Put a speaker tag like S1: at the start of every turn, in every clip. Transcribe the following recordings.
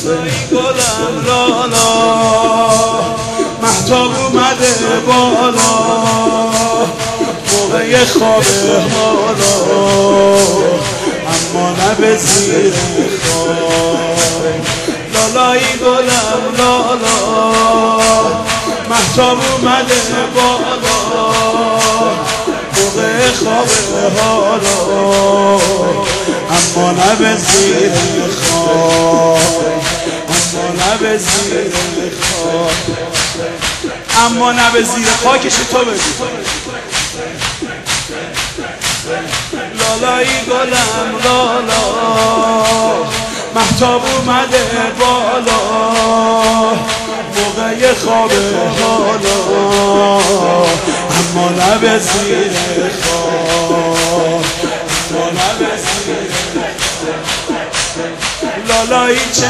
S1: گلم لالا مهتاب اومده بالا موقع خواب حالا اما نه به زیر خواب لالایی گلم لالا مهتاب اومده بالا موقع خواب حالا اما نه به زیر خواب اما نه به زیر خاک اما نه به زیر خاکش تو بگو لالایی گلم لالا مهتاب اومده بالا موقع خواب حالا اما نه به زیر خاک اما نه به زیر لالایی چه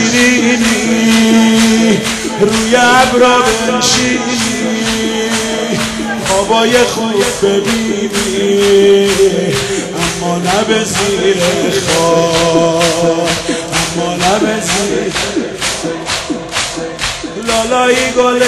S1: شیرینی روی ابرا بنشینی خوابای خوب ببینی اما نه به زیر خواب اما نه به زیر لالایی گل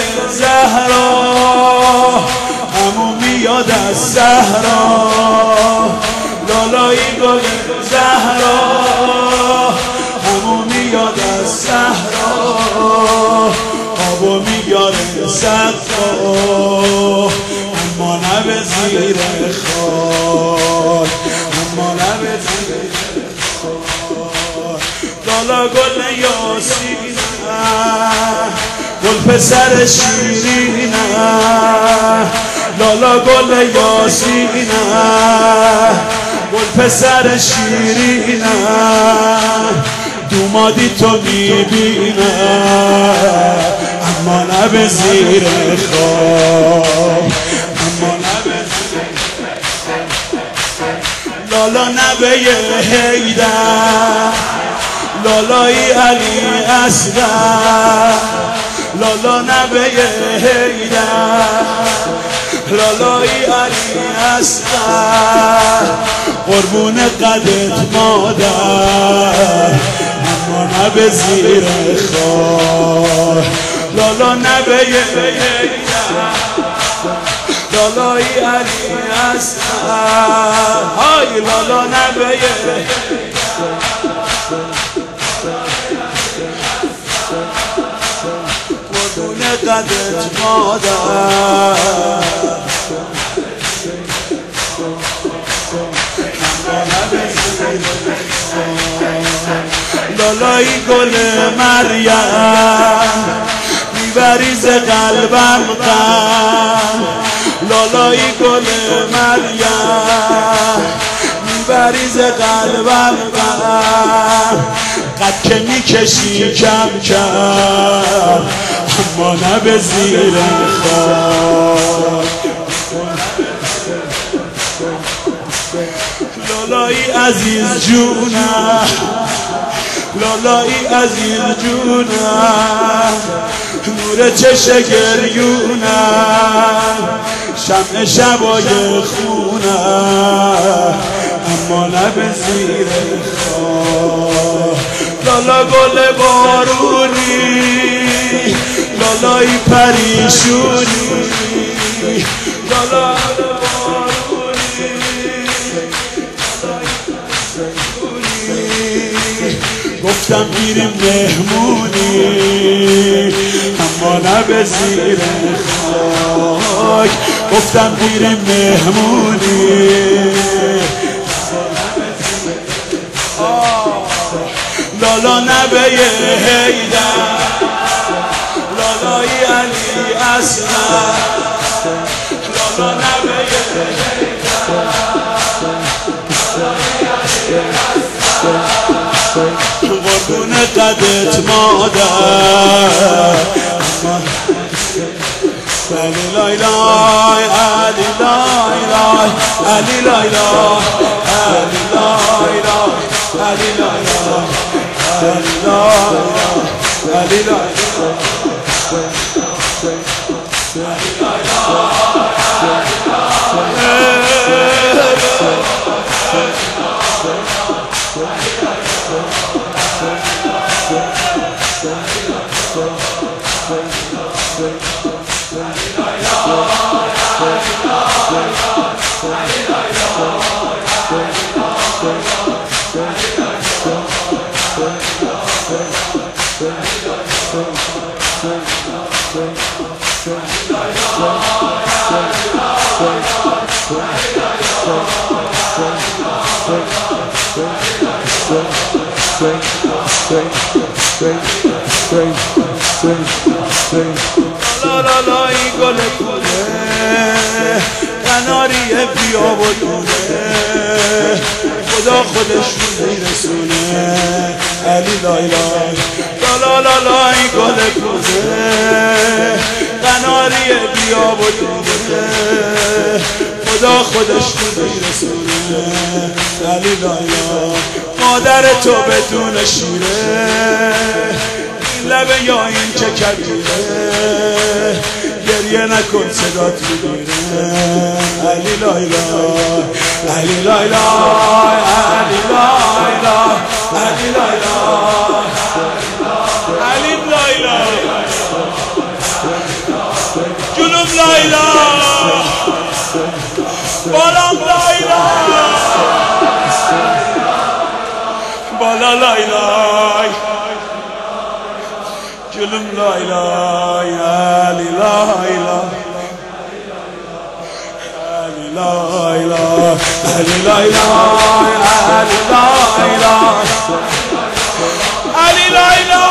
S1: زهرا همون میاد از صحرا لالایی گل زهرا همون میاد از صحرا آبو میاره صحرا اما نه به زیر خاک اما نه به زیر خاک لالا گل یاسینه گل پسر شیرینه لالا گل یاسینه گل پسر شیرینه دومادی تو میبینه اما نه به زیر خواب اما نه به زیر لالا نبه حیدر لالایی علی اصغر لالا نبه حیدر لالایی علی اصغر قربون قدت مادر اما نه به زیر خواب لالا نبه حیدر لالایی علی اصغر های لالا نبه قربون قدت مادر لالایی گل مریم میبری ز قلبم غم لالایی گل مریم میبری ز قلبم غم قد که میکشی کم کم اما نه به زیر خاک لالایی عزیز جونم لالایی عزیز جونم نور چش گریونم شمع شبای خونم اما نه به زیر خواب لالا گل بارونی لالایی پریشونی لالا گفتم میریم مهمونی اما نه به زیر خاک گفتم میریم مهمونی لالا نبه حیدر لالایی علی اصغر لالا نبه قربون قدت مادر علی لای لای علی لای لای علی لای لای علی لای لای علی لای لای علی لای لای علی لای لا لا لا این گل کوله قناری بیا و دوله خدا خودش رو میرسونه علی لایلا لا لا لا این گل کوله قناری بیا و دوله خدا خودش رو میرسونه علی لایلا مادر تو بدون شیره لبه یا این که کبیره گریه نکن صدات میگیره علی لایلا علی لایلا علی لایلا علی لایلا علی لایلا جنوب لایلا بالام لایلا بالا لایلا جلم لایلا علی لایلا علی لایلا علی لایلا علی لایلا علی لایلا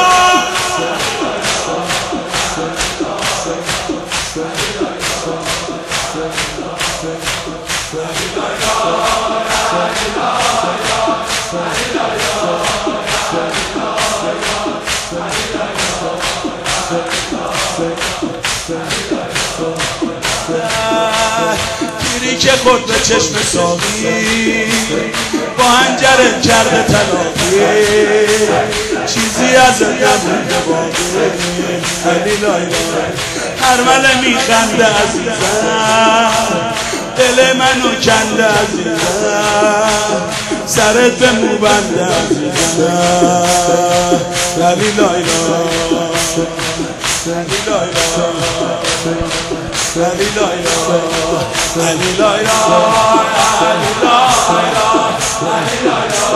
S1: پیری که خود به چشم ساقی با هنجره کرده تلاقی چیزی از نمونده باقی علی لایلا هرمله میخنده عزیزم دل منو کنده عزیزم سرت به مو بنده عزیزم علی لایلا علی لایلا علی لایلا علی لایلا علی لایلا علی لایلا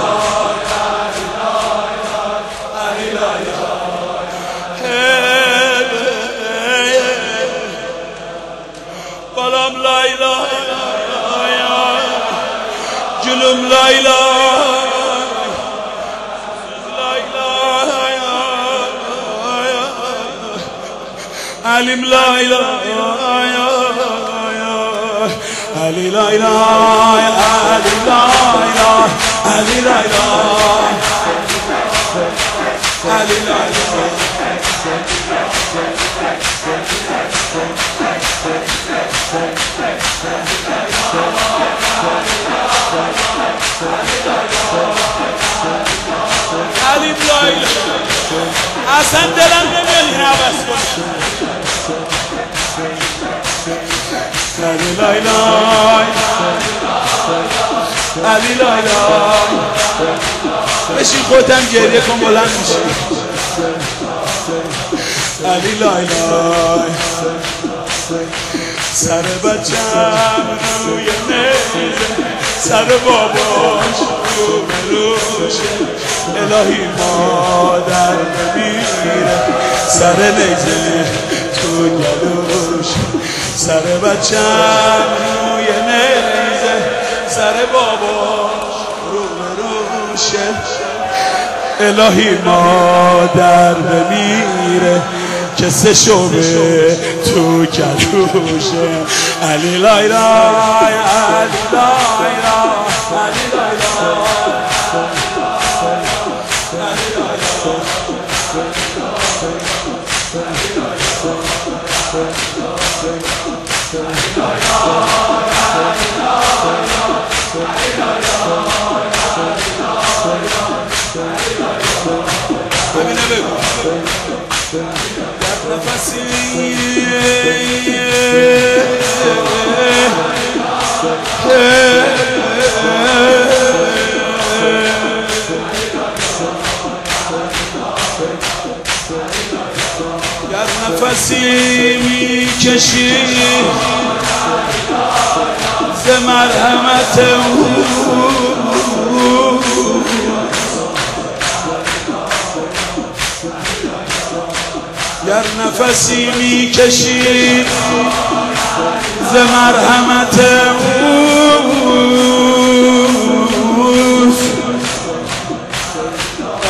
S1: علی لایلا بالام لایلا جلوم لایلا علیم لایلا علی لایلا علی لایلا علی لایلا علی لایلا علی لایلا اصلا دلم نمیاد این عوض کنم علی لایلا علی لایلا بشین خودم گریه کن بلند میشی علی لایلا سر بچم روی نیزه سر باباش رو بروشه الهی مادر بمیره سر نیزه تو گلوش سر بچم روی نیزه سر باباش رو بروشه الهی مادر بمیره که سه شبه تو کلوشه علی لایلا علی لایلا علی لایلا نفسی میکشی ز مرحمت او گر نفسی میکشید ز مرحمت او